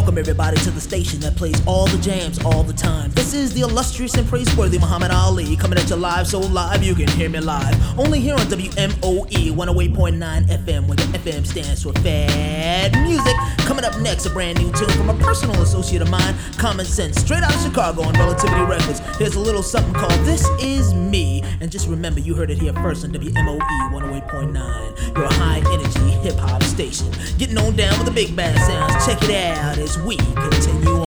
Welcome everybody to the station that plays all the jams all the time. This is the illustrious and praiseworthy Muhammad Ali, coming at you live, so live you can hear me live. Only here on WMOE 108.9 FM, where the FM stands for Fad Music. Coming up next, a brand new tune from a personal associate of mine, Common Sense, straight out of Chicago on Relativity Records. Here's a little something called This Is Me. And just remember, you heard it here first on WMOE 108.9, your high energy hip hop station. Getting on down with the big bad sounds. Check it out as we continue on.